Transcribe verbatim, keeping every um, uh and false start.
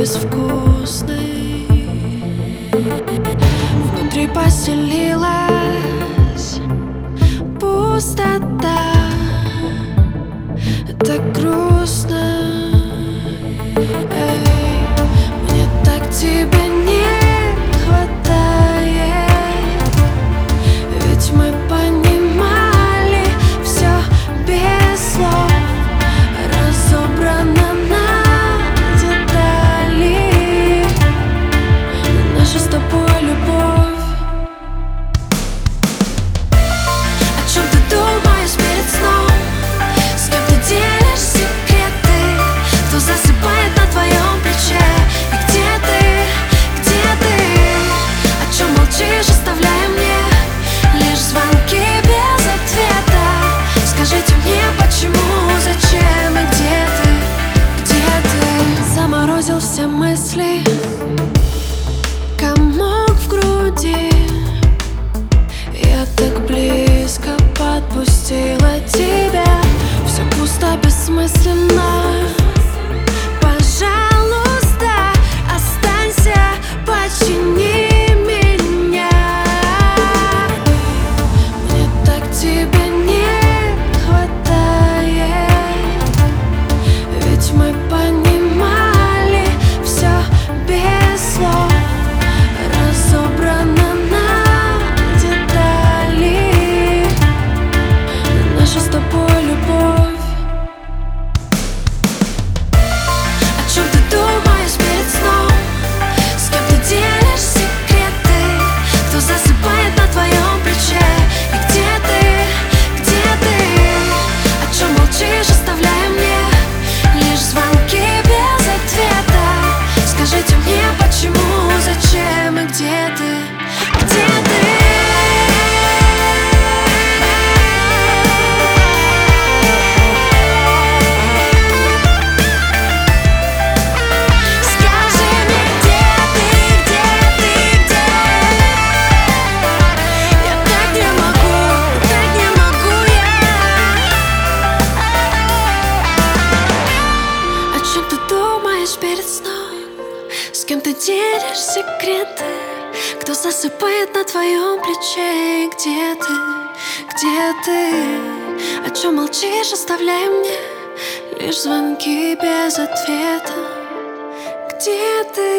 безвкусный. Внутри поселилась пустота. Так грустно. Эй, мне так тебя не хватает. Ведь мы понимали все без слов, разобрано на детали. Наша с тобой любовь. О чем ты думаешь перед сном? С кем ты делишь секреты? Кто засыпает на твоем плече? И где ты? Где ты? О чем молчишь, оставляя мне лишь звонки без ответа? Скажите мне, почему, зачем и где ты? Где ты? Заморозил все мысли, комок в груди. Я так близко подпустила тебя. Все пусто, бессмысленно. Пожалуйста, останься, почини меня. Мне так тебя не хватает. Ведь мы понимали все без слов, разобрано на детали. Наша с тобой любовь. О чем ты думаешь перед сном? С кем ты делишь секреты? Кто засыпает на твоем плече? И где ты? Где ты? О чем молчишь, оставляя мне лишь звонки без ответа? Скажите мне, почему, зачем и где ты? Где ты? Скажи мне, где ты, где ты, где? Я так не могу, так не могу я. О чем ты думаешь перед сном? С кем ты делишь секреты? Кто засыпает на твоем плече? И где ты? Где ты? О чем молчишь, оставляя мне лишь звонки без ответа? Где ты?